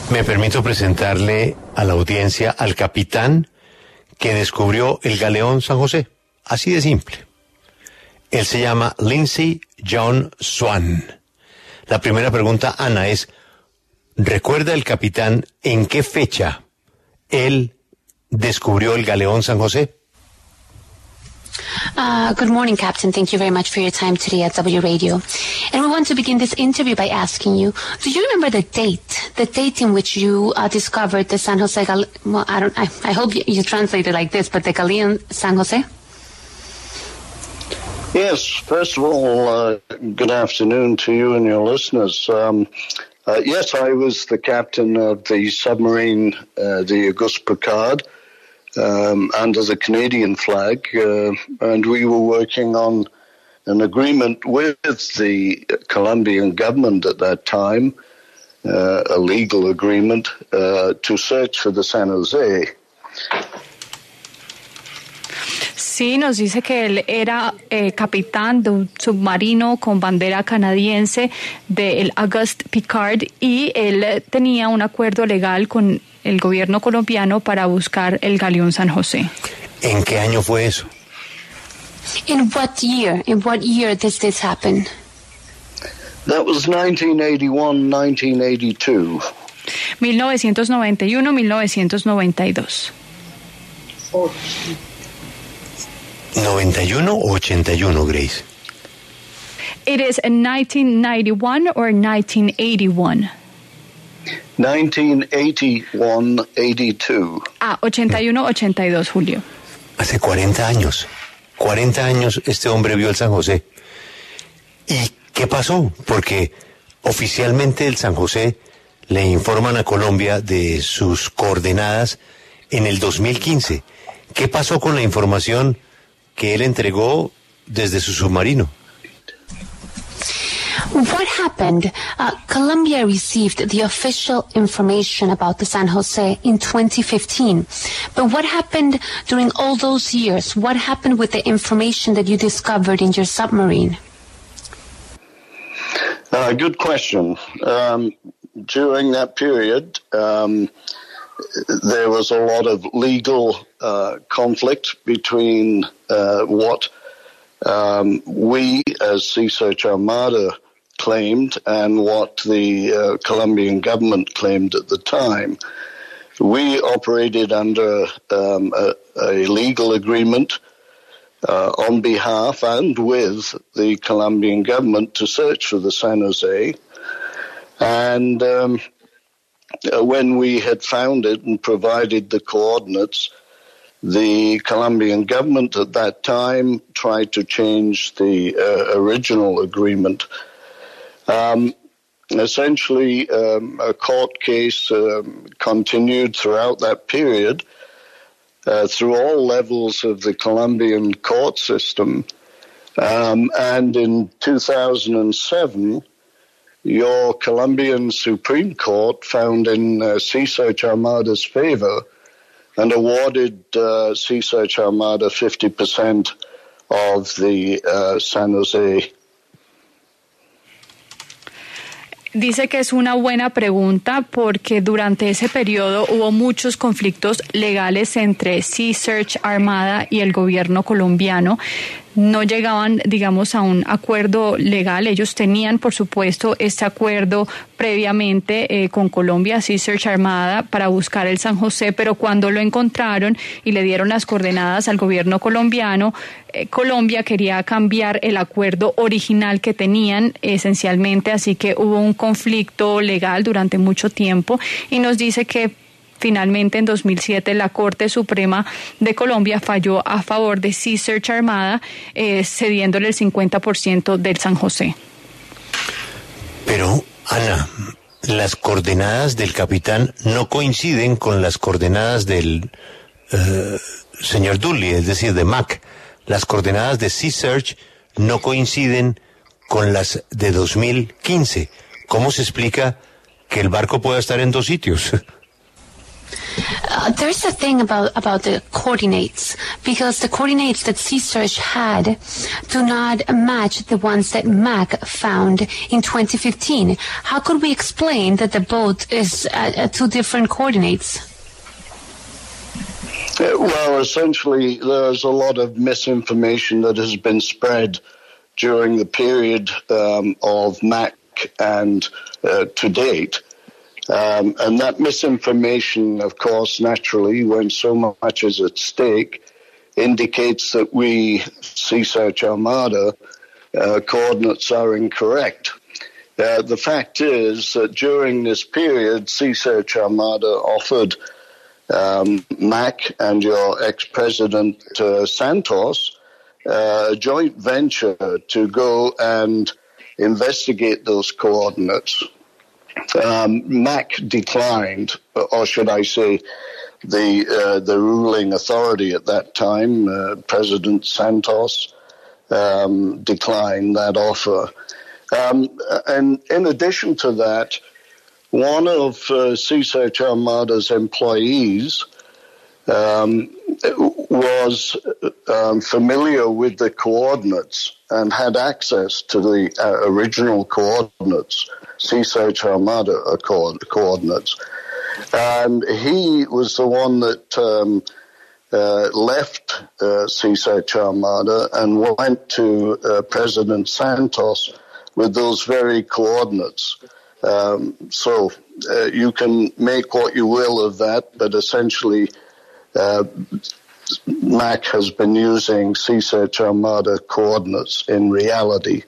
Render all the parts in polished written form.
Me permito presentarle a la audiencia al capitán que descubrió el galeón San José. Así de simple. Él se llama Lindsay John Swan. La primera pregunta, Ana, es, ¿recuerda el capitán en qué fecha él descubrió el galeón San José? Good morning, Captain. Thank you very much for your time today at W Radio. And we want to begin this interview by asking you, do you remember the date in which you discovered the San Jose, well, I hope you translate it like this, but the Galeon San Jose? Yes, first of all, good afternoon to you and your listeners. Yes, I was the captain of the submarine, the Auguste Piccard, under the Canadian flag, and we were working on an agreement with the Colombian government at that time, a legal agreement, to search for the San Jose. Sí, nos dice que él era capitán de un submarino con bandera canadiense del Auguste Piccard y él tenía un acuerdo legal con el gobierno colombiano para buscar el galeón San José. ¿En qué año fue eso? In what year? In what year does this happen? That was 1981, 1982. 1991, 1992. 91 o 81, Grace? It is 1991 or 1981. 1981, 82. 81, 82, Julio. Hace 40 años. 40 años este hombre vio el San José. ¿Y qué pasó? Porque oficialmente el San José le informan a Colombia de sus coordenadas en el 2015. ¿Qué pasó con la información que él entregó desde su submarino? What happened? Colombia received the official information about the San Jose in 2015. But what happened during all those years? What happened with the information that you discovered in your submarine? Good question. During that period, there was a lot of legal conflict between what we as Sea Search Armada claimed and what the Colombian government claimed at the time. We operated under a legal agreement on behalf and with the Colombian government to search for the San Jose. And when we had found it and provided the coordinates, the Colombian government at that time tried to change the original agreement. Essentially, a court case continued throughout that period through all levels of the Colombian court system. And in 2007, your Colombian Supreme Court found in Sea Search Armada's favor and awarded Sea Search Armada 50% of the San Jose. Dice que es una buena pregunta porque durante ese periodo hubo muchos conflictos legales entre Sea Search Armada y el gobierno colombiano. No llegaban, digamos, a un acuerdo legal. Ellos tenían, por supuesto, este acuerdo previamente con Colombia, Sea Search Armada, para buscar el San José, pero cuando lo encontraron y le dieron las coordenadas al gobierno colombiano, Colombia quería cambiar el acuerdo original que tenían esencialmente, así que hubo un conflicto legal durante mucho tiempo y nos dice que finalmente en 2007 la Corte Suprema de Colombia falló a favor de Sea Search Armada, cediéndole el 50% del San José. Pero, Ana, las coordenadas del capitán no coinciden con las coordenadas del señor Dudley, es decir, de Mac. Las coordenadas de Sea Search no coinciden con las de 2015. ¿Cómo se explica que el barco pueda estar en dos sitios? There's a thing about the coordinates, because the coordinates that Sea-Search had do not match the ones that MAC found in 2015. How could we explain that the boat is at two different coordinates? Well, essentially, there's a lot of misinformation that has been spread during the period of MAC and to date. And that misinformation, of course, naturally, when so much is at stake, indicates that we, Sea-Search Armada, coordinates are incorrect. The fact is that during this period, Sea-Search Armada offered MAC and your ex-president Santos a joint venture to go and investigate those coordinates. MAC declined, or should I say, the ruling authority at that time, President Santos, declined that offer. And in addition to that, one of Sea-Search Armada's employees was familiar with the coordinates and had access to the original coordinates, Sea-Search Armada coordinates. And he was the one that left Sea-Search Armada and went to President Santos with those very coordinates. So you can make what you will of that, but essentially MAC has been using Sea-Search Armada coordinates in reality.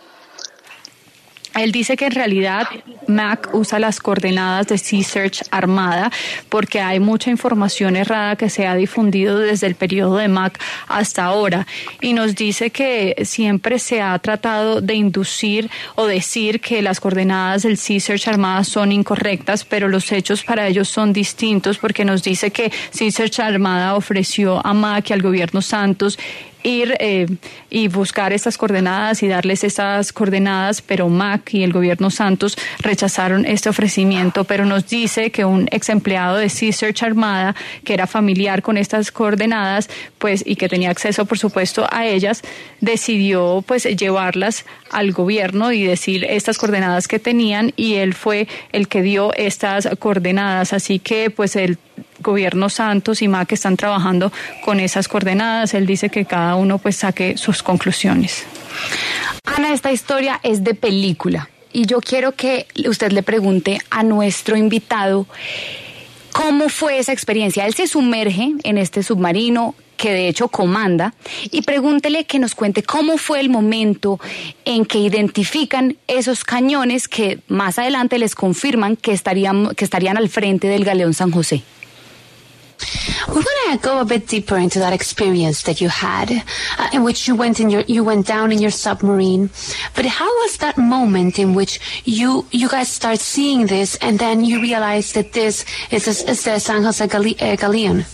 Él dice que en realidad MAC usa las coordenadas de Sea-Search Armada porque hay mucha información errada que se ha difundido desde el periodo de MAC hasta ahora. Y nos dice que siempre se ha tratado de inducir o decir que las coordenadas del Sea-Search Armada son incorrectas, pero los hechos para ellos son distintos porque nos dice que Sea-Search Armada ofreció a MAC y al gobierno Santos ir y buscar estas coordenadas y darles estas coordenadas, pero MAC y el gobierno Santos rechazaron este ofrecimiento, pero nos dice que un ex empleado de Sea-Search Armada, que era familiar con estas coordenadas, pues, y que tenía acceso, por supuesto, a ellas, decidió, pues, llevarlas al gobierno y decir estas coordenadas que tenían, y él fue el que dio estas coordenadas, así que, pues, el gobierno Santos y MAC están trabajando con esas coordenadas. Él dice que cada uno pues saque sus conclusiones. Ana, esta historia es de película y yo quiero que usted le pregunte a nuestro invitado cómo fue esa experiencia. Él se sumerge en este submarino que de hecho comanda, y pregúntele que nos cuente cómo fue el momento en que identifican esos cañones que más adelante les confirman que estarían al frente del galeón San José. We want to go a bit deeper into that experience that you had, in which you went down in your submarine. But how was that moment in which you guys start seeing this, and then you realize that this is the San Jose Galleon?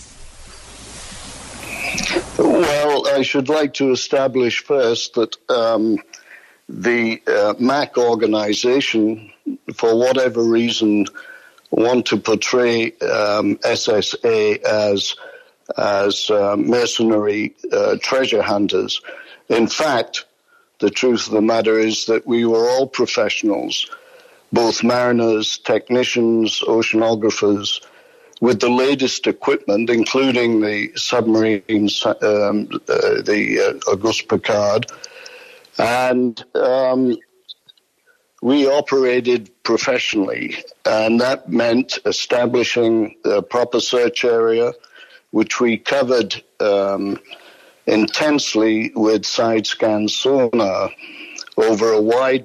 Well, I should like to essablish first that the MAC organization, for whatever reason, want to portray SSA as mercenary treasure hunters. In fact, the truth of the matter is that we were all professionals, both mariners, technicians, oceanographers, with the latest equipment, including the submarines, the Auguste Piccard, and we operated professionally, and that meant establishing a proper search area, which we covered intensely with side-scan sonar over a wide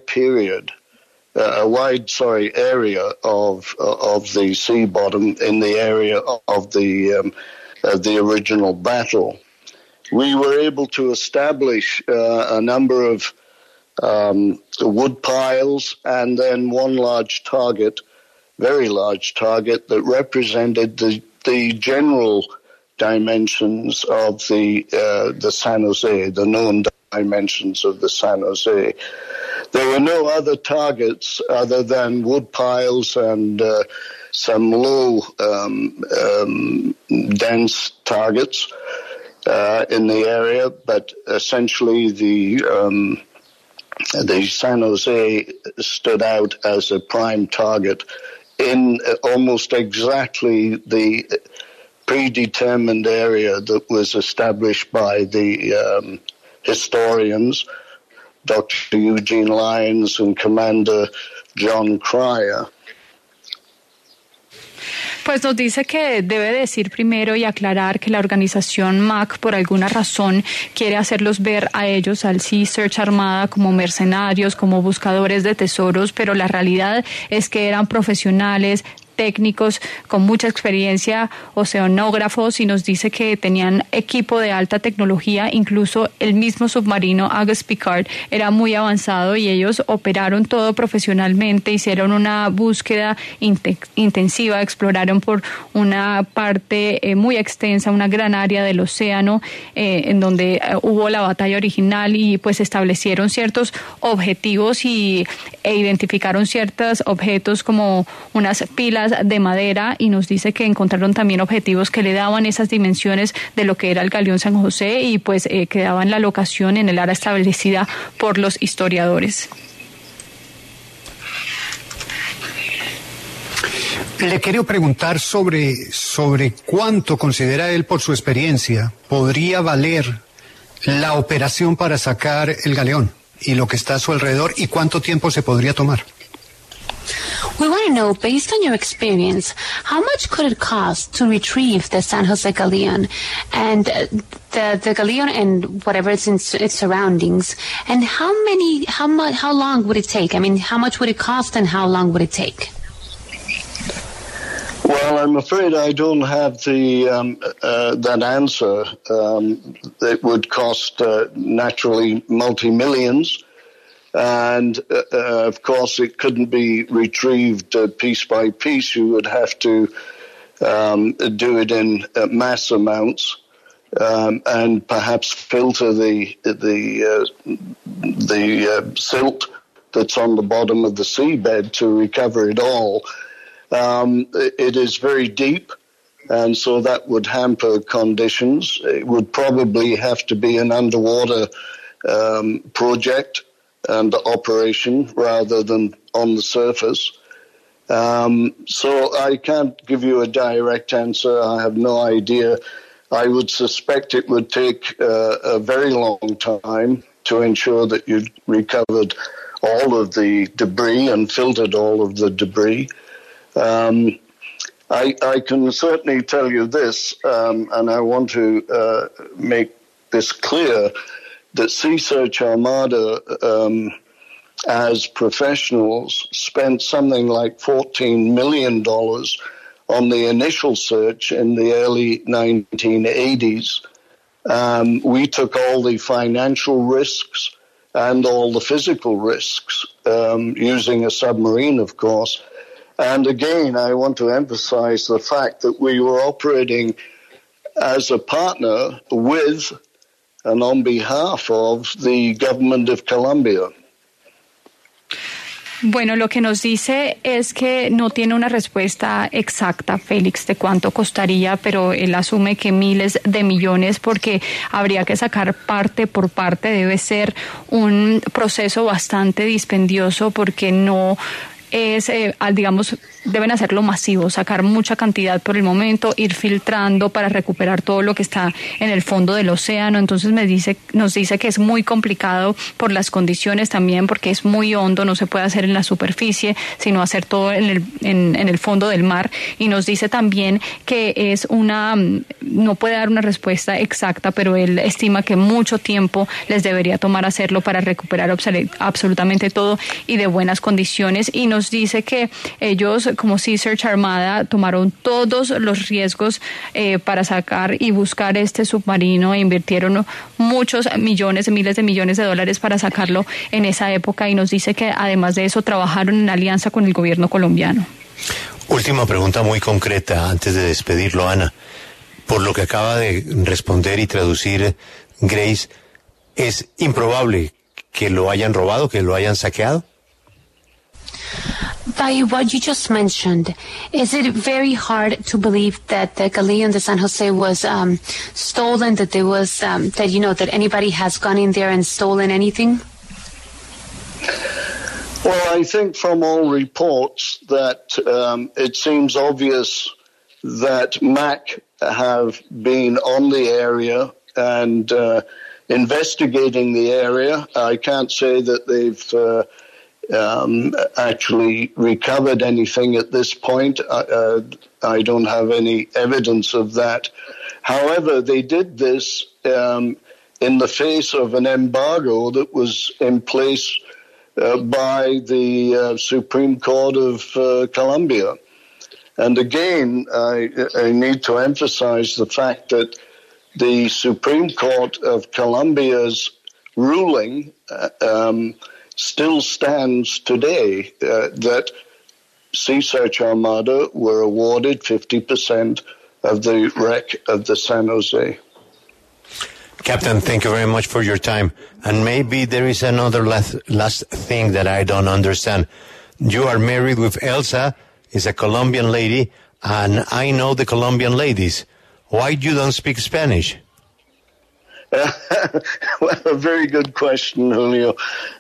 area of the sea bottom in the area of the original battle. We were able to establish a number of wood piles, and then one large target, very large target, that represented the general dimensions of the San Jose, the known dimensions of the San Jose. There were no other targets other than wood piles and some low dense targets. in the area, but essentially the San Jose stood out as a prime target in almost exactly the predetermined area that was established by the historians, Dr. Eugene Lyons and Commander John Cryer. Pues nos dice que debe decir primero y aclarar que la organización MAC por alguna razón quiere hacerlos ver a ellos, al Sea Search Armada, como mercenarios, como buscadores de tesoros, pero la realidad es que eran profesionales, técnicos con mucha experiencia, oceanógrafos, y nos dice que tenían equipo de alta tecnología, incluso el mismo submarino Auguste Piccard era muy avanzado y ellos operaron todo profesionalmente, hicieron una búsqueda intensiva, exploraron por una parte muy extensa, una gran área del océano en donde hubo la batalla original y pues establecieron ciertos objetivos e identificaron ciertos objetos como unas pilas de madera, y nos dice que encontraron también objetivos que le daban esas dimensiones de lo que era el galeón San José y pues quedaban la locación en el área establecida por los historiadores. Le quería preguntar sobre cuánto considera él, por su experiencia, podría valer la operación para sacar el galeón y lo que está a su alrededor, y cuánto tiempo se podría tomar. We want to know, based on your experience, how much could it cost to retrieve the San Jose Galleon and the Galleon and whatever it's in its surroundings, and how long would it take? I mean, how much would it cost and how long would it take? Well, I'm afraid I don't have the that answer. It would cost naturally multi-millions. And, of course, it couldn't be retrieved piece by piece. You would have to do it in mass amounts and perhaps filter the silt that's on the bottom of the seabed to recover it all. It is very deep, and so that would hamper conditions. It would probably have to be an underwater project and operation rather than on the surface. So I can't give you a direct answer. I have no idea. I would suspect it would take a very long time to ensure that you'd recovered all of the debris and filtered all of the debris. I can certainly tell you this, and I want to make this clear, that Sea Search Armada, as professionals, spent something like $14 million on the initial search in the early 1980s. We took all the financial risks and all the physical risks, using a submarine, of course. And again, I want to emphasize the fact that we were operating as a partner with and on behalf of the government of Colombia. Bueno, lo que nos dice es que no tiene una respuesta exacta, Félix, de cuánto costaría, pero él asume que miles de millones, porque habría que sacar parte por parte. Debe ser un proceso bastante dispendioso, porque no es, digamos, deben hacerlo masivo, sacar mucha cantidad por el momento, ir filtrando para recuperar todo lo que está en el fondo del océano. Entonces nos dice que es muy complicado por las condiciones también, porque es muy hondo, no se puede hacer en la superficie, sino hacer todo en el fondo del mar. Y nos dice también que no puede dar una respuesta exacta, pero él estima que mucho tiempo les debería tomar hacerlo para recuperar absolutamente todo y de buenas condiciones. Y nos dice que ellos, como Sea Search Armada, tomaron todos los riesgos para sacar y buscar este submarino, e invirtieron muchos millones, miles de millones de dólares para sacarlo en esa época, y nos dice que además de eso trabajaron en alianza con el gobierno colombiano. Última pregunta muy concreta antes de despedirlo, Ana. Por lo que acaba de responder y traducir Grace, ¿es improbable que lo hayan robado, que lo hayan saqueado? By what you just mentioned, is it very hard to believe that the galleon, the San Jose, was stolen? That there was that anybody has gone in there and stolen anything? Well, I think from all reports that it seems obvious that MAC have been on the area and investigating the area. I can't say that they've actually recovered anything at this point. I don't have any evidence of that. However, they did this in the face of an embargo that was in place by the Supreme Court of Colombia. And again, I need to emphasize the fact that the Supreme Court of Colombia's ruling still stands today, that Sea Search Armada were awarded 50% of the wreck of the San Jose. Captain, thank you very much for your time. And maybe there is another last thing that I don't understand. You are married with Elsa, is a Colombian lady, and I know the Colombian ladies. Why you don't speak Spanish? Well, a very good question, Julio.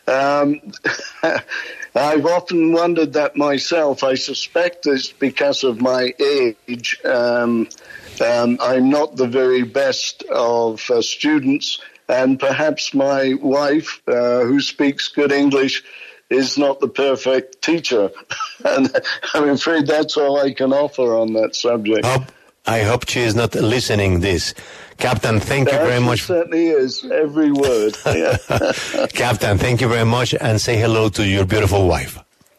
I've often wondered that myself. I suspect it's because of my age. I'm not the very best of students, and perhaps my wife, who speaks good English, is not the perfect teacher. And I'm afraid that's all I can offer on that subject. I hope she is not listening this. Captain, thank you very much. She certainly is, every word. Yeah. Captain, thank you very much, and say hello to your beautiful wife.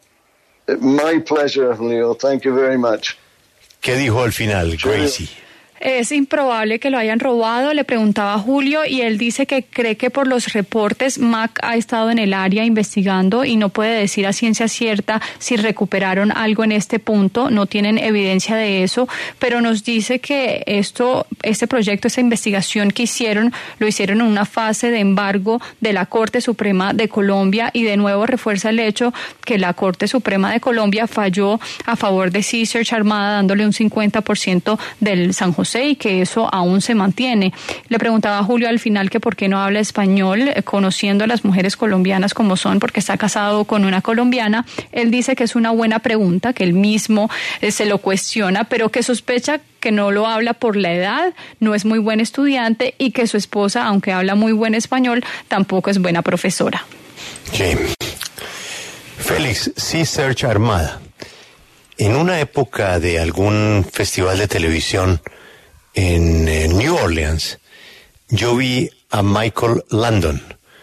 My pleasure, Leo. Thank you very much. ¿Qué dijo al final, Gracie? Es improbable que lo hayan robado, le preguntaba a Julio, y él dice que cree que por los reportes MAC ha estado en el área investigando y no puede decir a ciencia cierta si recuperaron algo en este punto, no tienen evidencia de eso, pero nos dice que este proyecto, esta investigación que hicieron, lo hicieron en una fase de embargo de la Corte Suprema de Colombia, y de nuevo refuerza el hecho que la Corte Suprema de Colombia falló a favor de Sea Search Armada, dándole un 50% del San José, y que eso aún se mantiene. Le preguntaba a Julio al final que por qué no habla español, conociendo a las mujeres colombianas como son, porque está casado con una colombiana. Él dice que es una buena pregunta, que él mismo se lo cuestiona, pero que sospecha que no lo habla por la edad, no es muy buen estudiante, y que su esposa, aunque habla muy buen español, tampoco es buena profesora. Sí. Félix, Sea Search Armada. En una época de algún festival de televisión en New Orleans, yo vi a Michael Landon,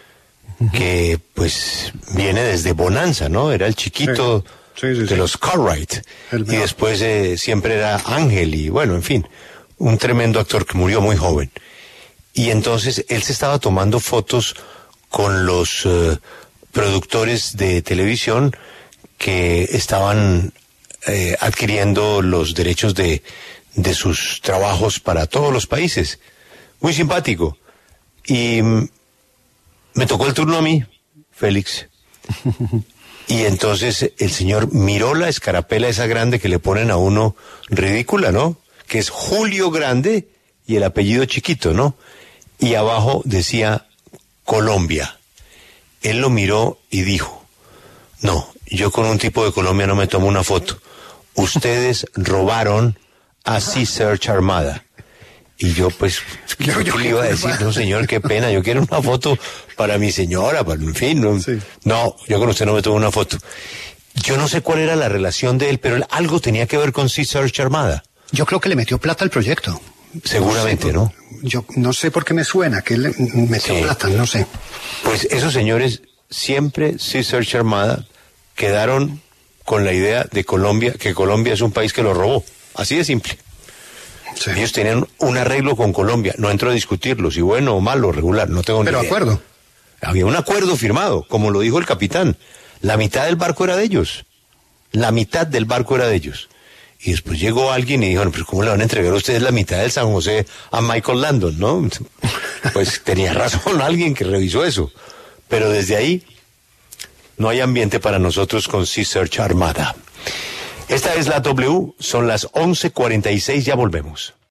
que pues viene desde Bonanza, ¿no? Era el chiquito de los Cartwright, y después siempre era Ángel, y bueno, en fin, un tremendo actor que murió muy joven. Y entonces él se estaba tomando fotos con los productores de televisión que estaban adquiriendo los derechos de sus trabajos para todos los países. Muy simpático. Y me tocó el turno a mí, Félix. Y entonces el señor miró la escarapela esa grande que le ponen a uno ridícula, ¿no? Que es Julio Grande y el apellido chiquito, ¿no? Y abajo decía Colombia. Él lo miró y dijo: no, yo con un tipo de Colombia no me tomo una foto. Ustedes robaron a Sea Search Armada. Y yo pues, ¿qué le iba a decir? No, señor, qué pena, yo quiero una foto para mi señora, en fin. No, sí. No, yo con usted no me tomo una foto. Yo no sé cuál era la relación de él, pero él algo tenía que ver con Sea Search Armada. Yo creo que le metió plata al proyecto. Seguramente, ¿no? Yo no sé por qué me suena que él le metió plata, no sé. Pues esos señores siempre, Sea Search Armada, quedaron con la idea de Colombia, que Colombia es un país que lo robó. Así de simple. Sí. Ellos tenían un arreglo con Colombia. No entro a discutirlo, si bueno o malo, regular, no tengo ni idea. Pero acuerdo. Había un acuerdo firmado, como lo dijo el capitán. La mitad del barco era de ellos. La mitad del barco era de ellos. Y después llegó alguien y dijo, no, pero ¿cómo le van a entregar a ustedes la mitad del San José a Michael Landon, no? Pues tenía razón alguien que revisó eso. Pero desde ahí no hay ambiente para nosotros con Sea Search Armada. Esta es la W, son las 11:46, ya volvemos.